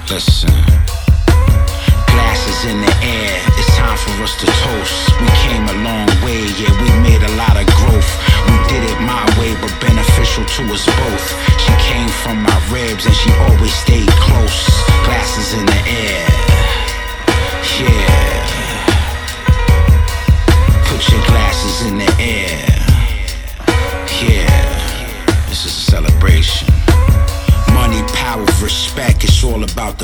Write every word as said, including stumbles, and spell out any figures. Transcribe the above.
Listen. Glasses in the air, it's time for us to toast. We came a long way, yeah, we made a lot of growth. We did it my way, but beneficial to us both. She came from my ribs and she always stayed close.